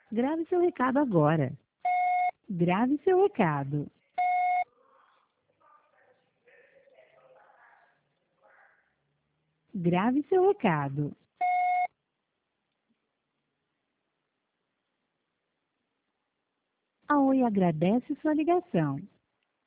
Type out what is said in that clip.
Grave seu recado agora. Grave seu recado. Grave seu recado. A Oi agradece sua ligação.